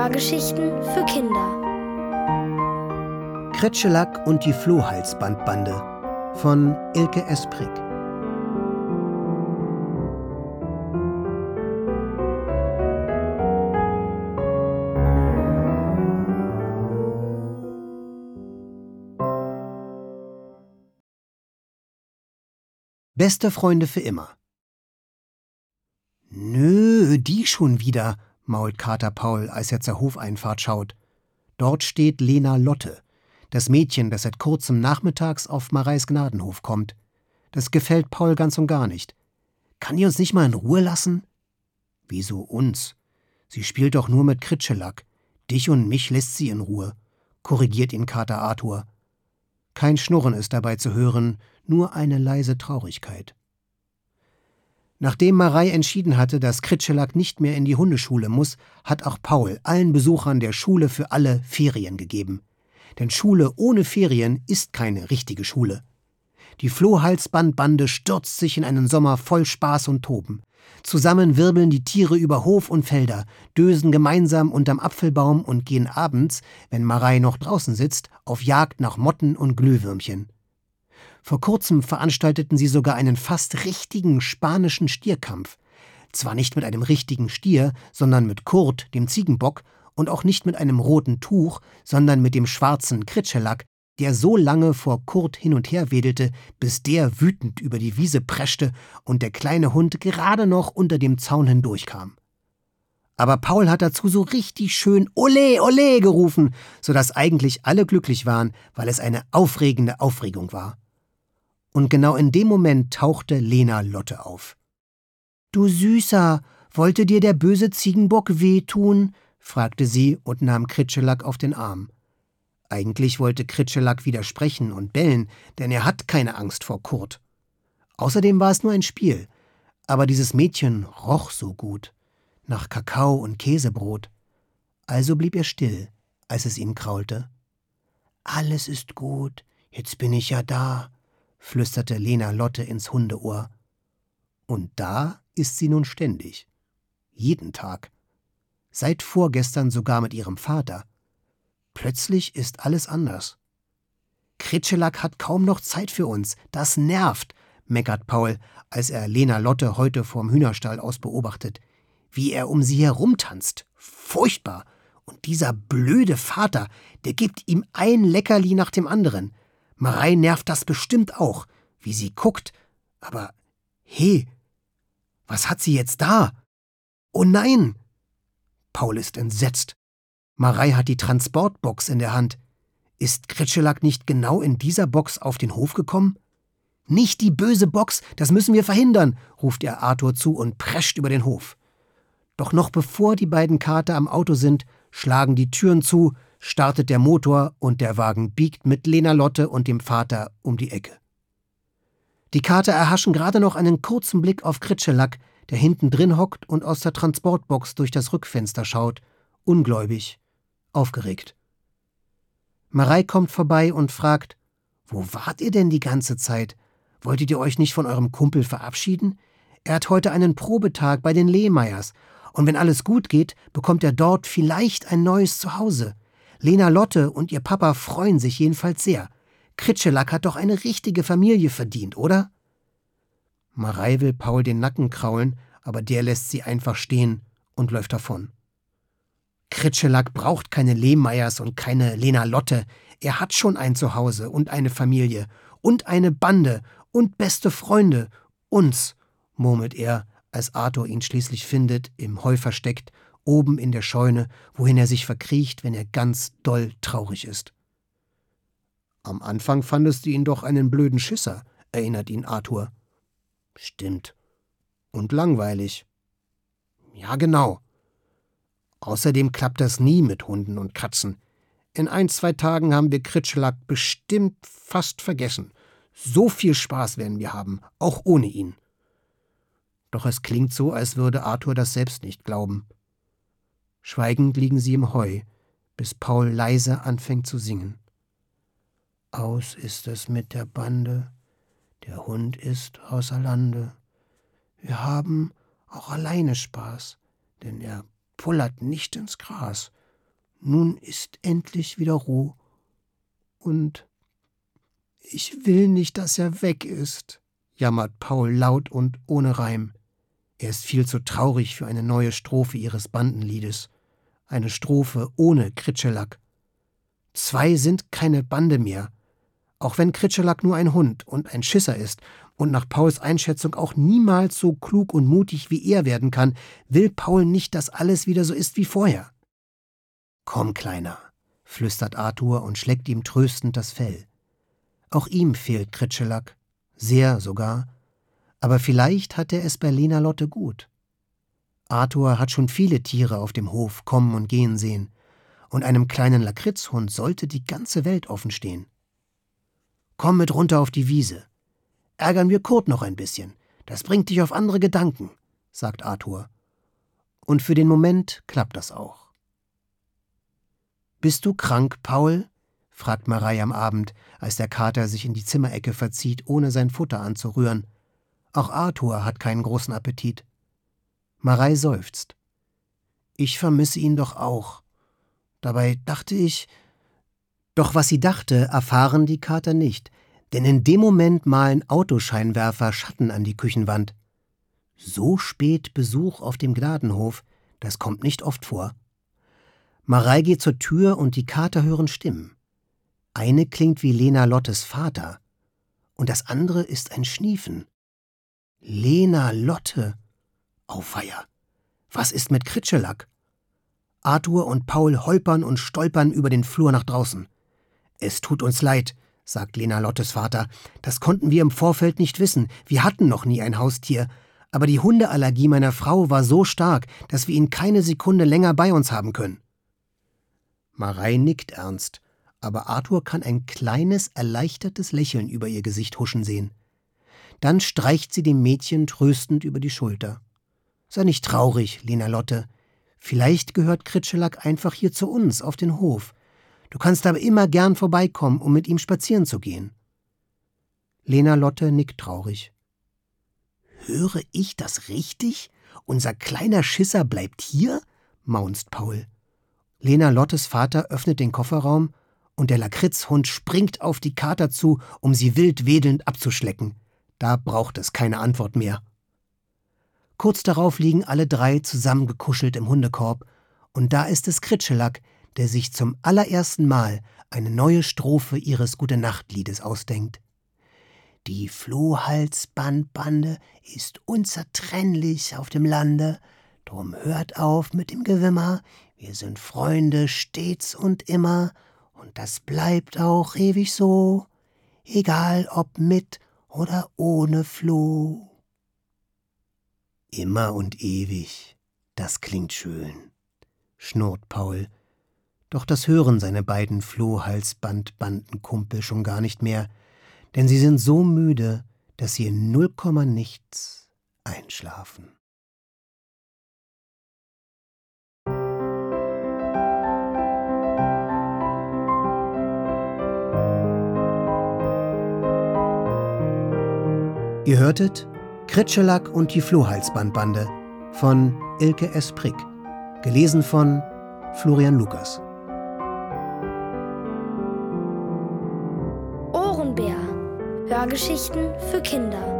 Hörgeschichten für Kinder. Kretschelack und die Flohhalsbandbande von Ilke Esprick. Beste Freunde für immer. Nö, die schon wieder, mault Kater Paul, als er zur Hofeinfahrt schaut. Dort steht Lena Lotte, das Mädchen, das seit kurzem nachmittags auf Mareis Gnadenhof kommt. Das gefällt Paul ganz und gar nicht. Kann die uns nicht mal in Ruhe lassen? Wieso uns? Sie spielt doch nur mit Kritschelack. Dich und mich lässt sie in Ruhe, korrigiert ihn Kater Arthur. Kein Schnurren ist dabei zu hören, nur eine leise Traurigkeit. Nachdem Marei entschieden hatte, dass Kritschelack nicht mehr in die Hundeschule muss, hat auch Paul allen Besuchern der Schule für alle Ferien gegeben. Denn Schule ohne Ferien ist keine richtige Schule. Die Flohhalsbandbande stürzt sich in einen Sommer voll Spaß und Toben. Zusammen wirbeln die Tiere über Hof und Felder, dösen gemeinsam unterm Apfelbaum und gehen abends, wenn Marei noch draußen sitzt, auf Jagd nach Motten und Glühwürmchen. Vor kurzem veranstalteten sie sogar einen fast richtigen spanischen Stierkampf. Zwar nicht mit einem richtigen Stier, sondern mit Kurt, dem Ziegenbock, und auch nicht mit einem roten Tuch, sondern mit dem schwarzen Kritschelack, der so lange vor Kurt hin und her wedelte, bis der wütend über die Wiese preschte und der kleine Hund gerade noch unter dem Zaun hindurchkam. Aber Paul hat dazu so richtig schön »Ole, ole« gerufen, sodass eigentlich alle glücklich waren, weil es eine aufregende Aufregung war. Und genau in dem Moment tauchte Lena Lotte auf. »Du Süßer, wollte dir der böse Ziegenbock wehtun?« fragte sie und nahm Kritschelack auf den Arm. Eigentlich wollte Kritschelack widersprechen und bellen, denn er hat keine Angst vor Kurt. Außerdem war es nur ein Spiel, aber dieses Mädchen roch so gut, nach Kakao und Käsebrot. Also blieb er still, als es ihn kraulte. »Alles ist gut, jetzt bin ich ja da«, flüsterte Lena Lotte ins Hundeohr. Und da ist sie nun ständig. Jeden Tag. Seit vorgestern sogar mit ihrem Vater. Plötzlich ist alles anders. »Kritschelack hat kaum noch Zeit für uns. Das nervt«, meckert Paul, als er Lena Lotte heute vorm Hühnerstall aus beobachtet. Wie er um sie herumtanzt. Furchtbar. Und dieser blöde Vater, der gibt ihm ein Leckerli nach dem anderen. Marei nervt das bestimmt auch, wie sie guckt. Aber, hey, was hat sie jetzt da? Oh nein! Paul ist entsetzt. Marei hat die Transportbox in der Hand. Ist Kritschelack nicht genau in dieser Box auf den Hof gekommen? »Nicht die böse Box, das müssen wir verhindern«, ruft er Arthur zu und prescht über den Hof. Doch noch bevor die beiden Kater am Auto sind, schlagen die Türen zu, startet der Motor und der Wagen biegt mit Lena Lotte und dem Vater um die Ecke. Die Kater erhaschen gerade noch einen kurzen Blick auf Kritschelack, der hinten drin hockt und aus der Transportbox durch das Rückfenster schaut, ungläubig, aufgeregt. Marei kommt vorbei und fragt, »Wo wart ihr denn die ganze Zeit? Wolltet ihr euch nicht von eurem Kumpel verabschieden? Er hat heute einen Probetag bei den Lehmeyers. Und wenn alles gut geht, bekommt er dort vielleicht ein neues Zuhause. Lena Lotte und ihr Papa freuen sich jedenfalls sehr. Kritschelack hat doch eine richtige Familie verdient, oder?« Marei will Paul den Nacken kraulen, aber der lässt sie einfach stehen und läuft davon. Kritschelack braucht keine Lehmeyers und keine Lena Lotte. Er hat schon ein Zuhause und eine Familie und eine Bande und beste Freunde. Uns, murmelt er, als Arthur ihn schließlich findet, im Heu versteckt, oben in der Scheune, wohin er sich verkriecht, wenn er ganz doll traurig ist. »Am Anfang fandest du ihn doch einen blöden Schisser«, erinnert ihn Arthur. »Stimmt. Und langweilig.« »Ja, genau. Außerdem klappt das nie mit Hunden und Katzen. In 1-2 Tagen haben wir Kritschelack bestimmt fast vergessen. So viel Spaß werden wir haben, auch ohne ihn.« Doch es klingt so, als würde Arthur das selbst nicht glauben. Schweigend liegen sie im Heu, bis Paul leise anfängt zu singen. »Aus ist es mit der Bande, der Hund ist außer Lande. Wir haben auch alleine Spaß, denn er pullert nicht ins Gras Nun ist endlich wieder Ruhe. Und ich will nicht, dass er weg ist, jammert Paul laut und ohne Reim. Er ist viel zu traurig für eine neue Strophe ihres Bandenliedes. Eine Strophe ohne Kritschelak. 2 sind keine Bande mehr. Auch wenn Kritschelak nur ein Hund und ein Schisser ist und nach Pauls Einschätzung auch niemals so klug und mutig wie er werden kann, will Paul nicht, dass alles wieder so ist wie vorher. »Komm, Kleiner«, flüstert Arthur und schlägt ihm tröstend das Fell. Auch ihm fehlt Kritschelak, sehr sogar, aber vielleicht hat er es bei Lena Lotte gut. Arthur hat schon viele Tiere auf dem Hof kommen und gehen sehen, und einem kleinen Lakritzhund sollte die ganze Welt offen stehen. »Komm mit runter auf die Wiese. Ärgern wir Kurt noch ein bisschen, das bringt dich auf andere Gedanken«, sagt Arthur. Und für den Moment klappt das auch. »Bist du krank, Paul?« fragt Marei am Abend, als der Kater sich in die Zimmerecke verzieht, ohne sein Futter anzurühren. Auch Arthur hat keinen großen Appetit. Marei seufzt. »Ich vermisse ihn doch auch. Dabei dachte ich...« Doch was sie dachte, erfahren die Kater nicht, denn in dem Moment malen Autoscheinwerfer Schatten an die Küchenwand. So spät Besuch auf dem Gnadenhof, das kommt nicht oft vor. Marei geht zur Tür und die Kater hören Stimmen. Eine klingt wie Lena Lottes Vater und das andere ist ein Schniefen. Lena Lotte! Auweia! Was ist mit Kritschelak? Arthur und Paul holpern und stolpern über den Flur nach draußen. »Es tut uns leid«, sagt Lena Lottes Vater. »Das konnten wir im Vorfeld nicht wissen. Wir hatten noch nie ein Haustier. Aber die Hundeallergie meiner Frau war so stark, dass wir ihn keine Sekunde länger bei uns haben können.« Marei nickt ernst, aber Arthur kann ein kleines, erleichtertes Lächeln über ihr Gesicht huschen sehen. Dann streicht sie dem Mädchen tröstend über die Schulter. »Sei nicht traurig, Lena Lotte. Vielleicht gehört Kritschelak einfach hier zu uns auf den Hof. Du kannst aber immer gern vorbeikommen, um mit ihm spazieren zu gehen.« Lena Lotte nickt traurig. »Höre ich das richtig? Unser kleiner Schisser bleibt hier?« maunzt Paul. Lena Lottes Vater öffnet den Kofferraum und der Lakritzhund springt auf die Kater zu, um sie wild wedelnd abzuschlecken. Da braucht es keine Antwort mehr. Kurz darauf liegen alle 3 zusammengekuschelt im Hundekorb und da ist es Kritschelak, der sich zum allerersten Mal eine neue Strophe ihres Gute-Nacht-Liedes ausdenkt. »Die Flohhalsbandbande ist unzertrennlich auf dem Lande, drum hört auf mit dem Gewimmer, wir sind Freunde stets und immer, und das bleibt auch ewig so, egal ob mit oder ohne Floh.« »Immer und ewig, das klingt schön«, schnurrt Paul. Doch das hören seine beiden Flohhalsbandbandenkumpel schon gar nicht mehr, denn sie sind so müde, dass sie in 0, nichts einschlafen. Ihr hörtet Kritschelak und die Flohhalsbandbande von Ilke S. Prick, gelesen von Florian Lukas. Ohrenbär. Hörgeschichten für Kinder.